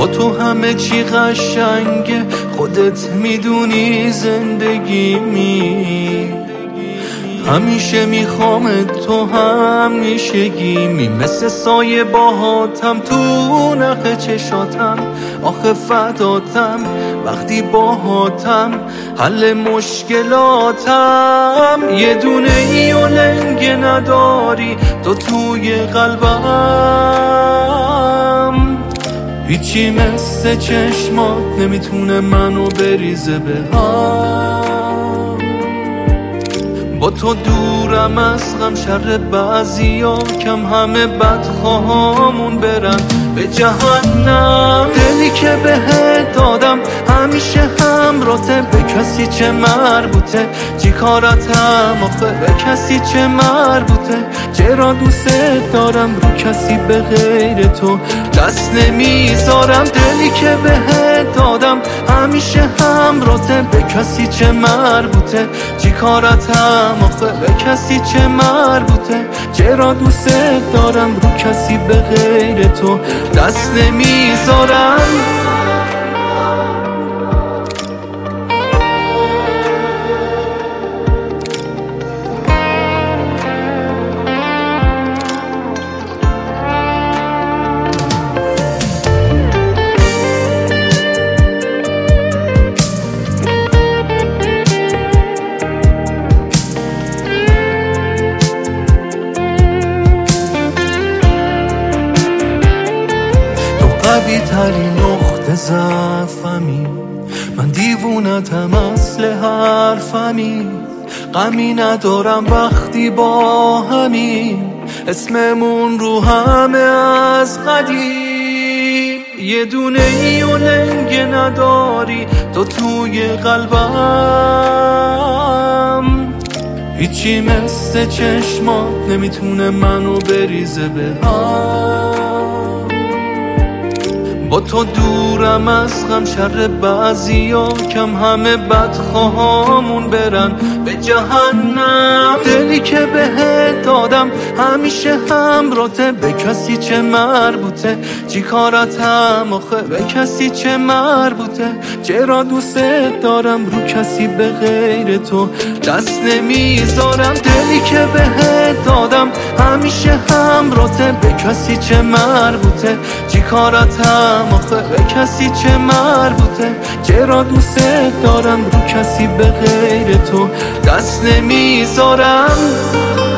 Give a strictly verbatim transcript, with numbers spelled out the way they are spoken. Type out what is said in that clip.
با تو همه چی قشنگه، خودت میدونی زندگی می همیشه میخوام تو همیشگی مثل سایه باهاتم تو نخ چشاتم، آخه فداتم وقتی باهاتم حل مشکلاتم. یه دونه ای و لنگه نداری تو توی قلبم، هیچی مثل چشمات نمیتونه منو بریزه به هم. با تو دورم از غم، شر بعضیا کم همه بدخواهامون برن به جهنم. دلی که بهت دادم همیشه همراته، به کسی چه مربوطه چی کارتم آخه، به کسی چه مربوطه چرا دوست دارم رو کسی به غیر تو دست نمیذارم. دلی که بهت دادم همیشه همراته، به کسی چه مربوطه چی کارتم آخه، به کسی چه مربوطه چرا دوست دارم رو کسی به غیر تو دست نمیذارم. قوی تری نقطه ضعفمی، من دیوونتم اصل حرفمی. غمی ندارم وقتی با همین، اسممون رو همه از قدیم. یه دونه ای و لنگه نداری تو توی قلبم، هیچی مثل چشمات نمیتونه منو بریزه به هم. با تو دورم از غم، شر بعضیا کم همه بدخواهامون برن به جهنم. دلی که بهت دادم همیشه همراته، به کسی چه مربوطه چی کارتم آخه، به کسی چه مربوطه چرا دوست دارم رو کسی به غیر تو دست نمیذارم. دلی که بهت دادم همیشه همراته، به کسی چه مربوطه چی کارتم آخه، به کسی چه مربوطه چرا دوست دارم رو کسی به غیر تو دست نمیذارم.